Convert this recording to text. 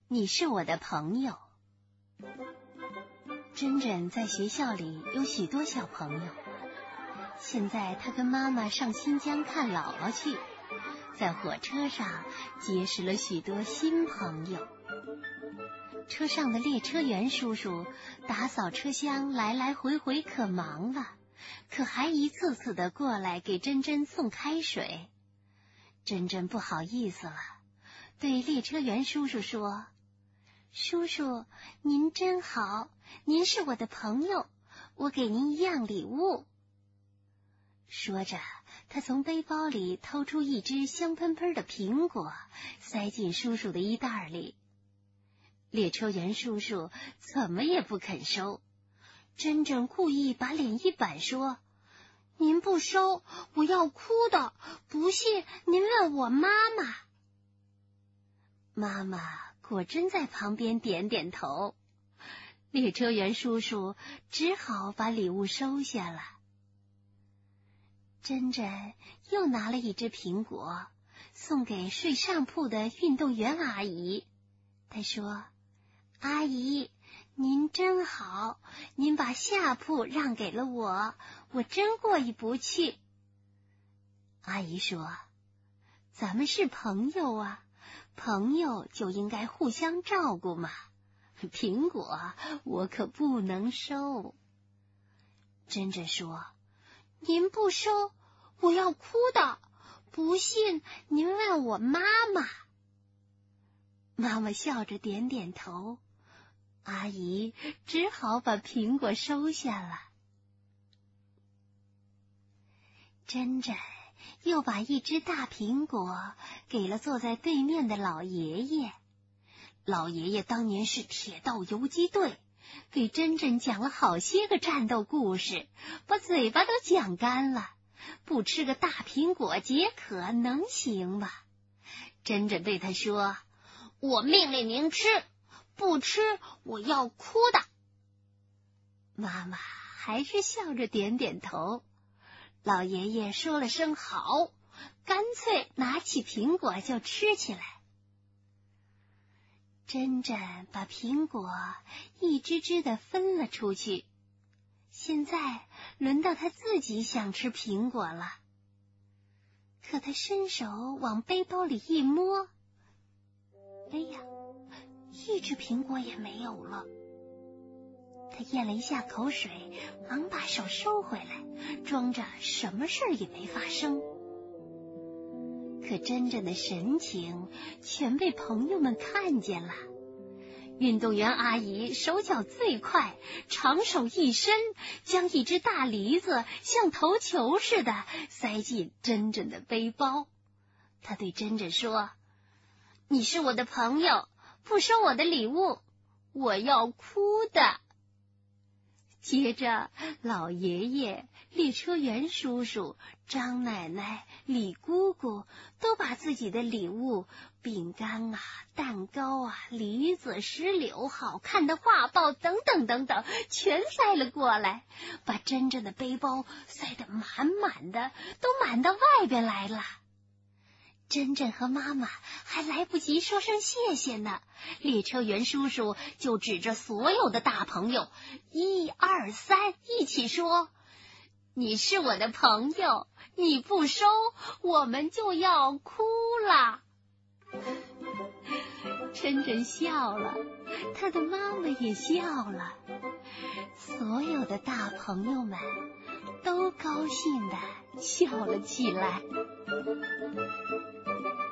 你是我的朋友。珍珍在学校里有许多小朋友，现在她跟妈妈上新疆看姥姥去，在火车上结识了许多新朋友。车上的列车员叔叔打扫车厢来来回回可忙了，可还一次次的过来给珍珍送开水。珍珍不好意思了，对列车员叔叔说：叔叔，您真好，您是我的朋友，我给您一样礼物。说着，他从背包里掏出一只香喷喷的苹果，塞进叔叔的衣袋里。列车员叔叔怎么也不肯收。珍珍故意把脸一板说：您不收，我要哭的，不信您问我妈妈。妈妈果真在旁边点点头。列车员叔叔只好把礼物收下了。珍珍又拿了一只苹果，送给睡上铺的运动员阿姨。她说：阿姨，您真好，您把下铺让给了我，我真过意不去。阿姨说：咱们是朋友啊，朋友就应该互相照顾嘛，苹果我可不能收。珍珍说：您不收，我要哭的，不信您问我妈妈。妈妈笑着点点头，阿姨只好把苹果收下了。珍珍又把一只大苹果给了坐在对面的老爷爷。老爷爷当年是铁道游击队，给珍珍讲了好些个战斗故事，把嘴巴都讲干了，不吃个大苹果解渴能行吗？珍珍对他说：我命令您吃，不吃我要哭的。妈妈还是笑着点点头。老爷爷说了声好，干脆拿起苹果就吃起来。珍珍把苹果一只只的分了出去，现在轮到她自己想吃苹果了。可她伸手往背包里一摸，哎呀，一只苹果也没有了。他咽了一下口水，忙把手收回来，装着什么事儿也没发生。可珍珍的神情全被朋友们看见了。运动员阿姨手脚最快，长手一伸，将一只大梨子像投球似的塞进珍珍的背包。她对珍珍说：你是我的朋友，不收我的礼物，我要哭的。接着，老爷爷、列车员叔叔、张奶奶、李姑姑都把自己的礼物，饼干啊、蛋糕啊、梨子、石榴、好看的画报等等等等，全塞了过来，把珍珍的背包塞得满满的，都满到外边来了。珍珍和妈妈还来不及说声谢谢呢，列车员叔叔就指着所有的大朋友，1、2、3一起说：你是我的朋友，你不收，我们就要哭了。珍珍笑了，她的妈妈也笑了，所有的大朋友们都高兴地笑了起来。